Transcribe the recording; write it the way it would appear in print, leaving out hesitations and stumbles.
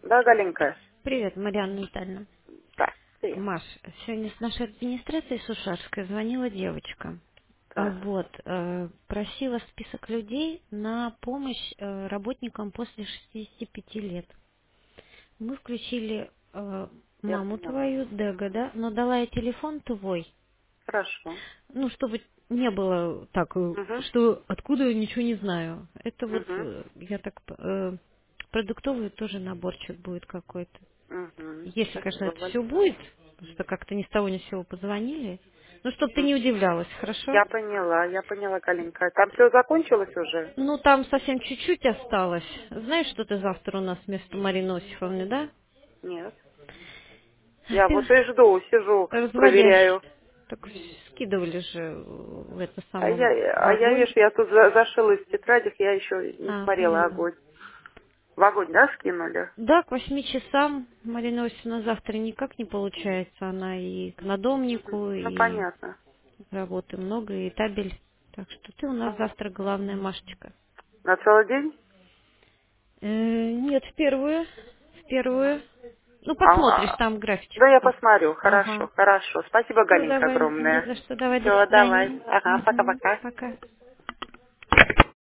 Да, Галенька? Привет, Марьяна Витальевна. Да, привет. Маш, сегодня с нашей администрации Сушарской звонила девочка. Так, Просила список людей на помощь работникам после 65 лет. Мы включили я маму поняла. твою, Дега, да, но дала я телефон твой. Хорошо. Ну, чтобы не было так, Угу, что откуда ничего не знаю. Это вот, угу, я так, продуктовый тоже наборчик будет какой-то. угу. Если, конечно, Спасибо это все большое. будет, потому что как-то ни с того ни с сего позвонили. Ну, чтобы ты М. не удивлялась, хорошо? Я поняла, Галенька. Там все закончилось уже? Ну, там совсем чуть-чуть осталось. Знаешь, что ты завтра у нас вместо Марины Осифовны, да? Нет. Я Ты вот и жду, сижу, разводящий. проверяю. Так скидывали же в это А самом я, в а я, огонь. видишь, я тут зашилась в тетрадях, я еще не смотрела Понятно. огонь. В огонь, да, скинули? Да, к 8 часам Марина Осифовна завтра никак не получается. Она и к Мгм. надомнику, Ну, и понятно. работы много, и табель. Так что ты у нас Ну, завтра главная Машечка. на целый день? Нет, в первую. В первую. Ну, посмотришь, А, там да, графичек я есть. посмотрю. Хорошо, Ага. хорошо. Спасибо, Все, Галенька, давай, не огромное. за что. Давай, до Все, давай. свидания. Ага, Мгм. пока-пока. Пока.